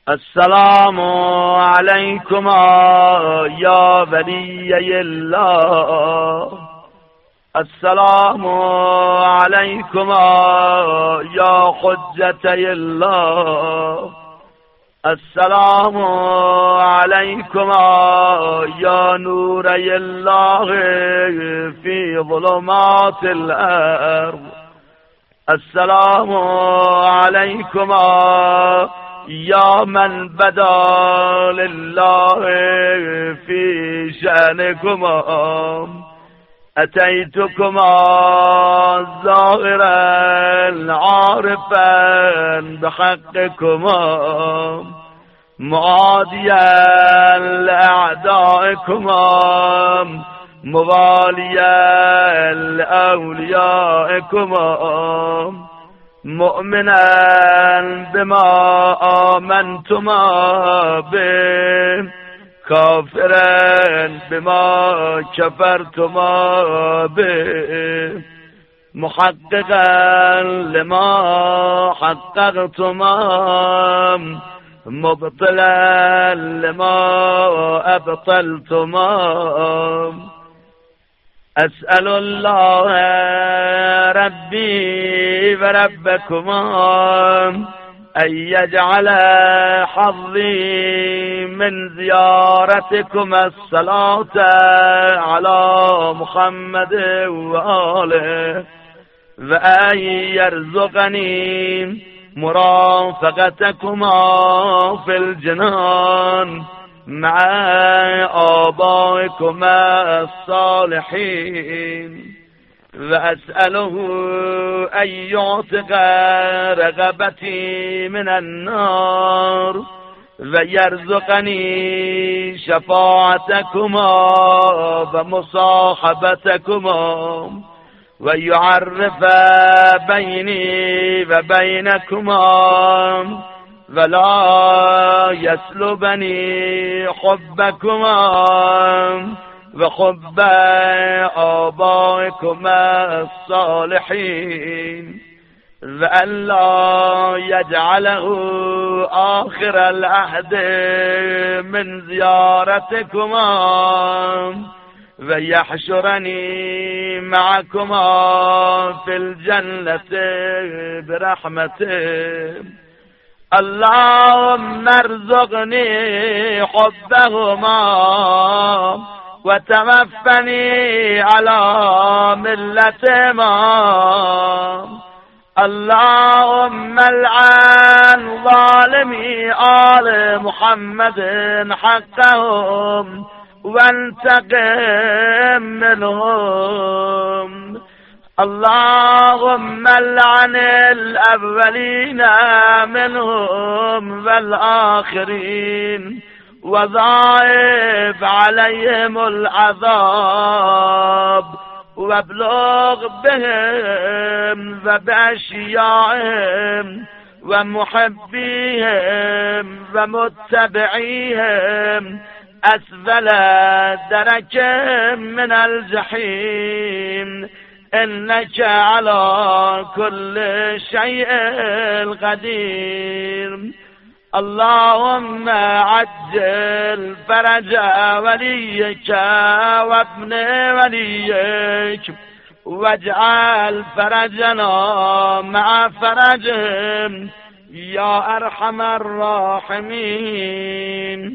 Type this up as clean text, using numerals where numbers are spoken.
السلام علیکما یا ولی الله. السلام علیکما یا حجت الله. السلام علیکما یا نور الله فی ظلمات الارض. السلام علیکما یا من بدا لله فی شأنکما. اتیتکما زائرا عارفا بحقکما معادیا لاعدائکما موالیا لاولیائکما مؤمنا بما آمنتما به کافرا بما کفرتما به محققا لما حققتما مبطلا لما ابطلتما. اسأل الله ربي وربكما ان يجعل حظي من زيارتكم الصلاة على محمد وآله وان يرزقني مرافقتكما في الجنان مع آبائكما الصالحين. وأسأله أن يعتق رغبتي من النار ويرزقني شفاعتكما ومصاحبتكما ويعرف بيني وبينكما ولا يسلبني حبكما وحب آبائكما الصالحين وألا يجعله آخر العهد من زيارتكما ويحشرني معكما في الجنة برحمته. اللهم ارزقني حبهما وتوفني على ملتهما. اللهم العن ظالمي آل محمد حقهم وانتقم منهم. اللهم لعن الأولين منهم والآخرين وضاعف عليهم العذاب وابلغ بهم وبأشياعهم ومحبيهم ومتبعيهم أسفل درك من الجحيم إنك على كل شيء قدير. اللهم عجل فرج وليك وابن وليك واجعل فرجنا مع فرجهم يا أرحم الراحمين.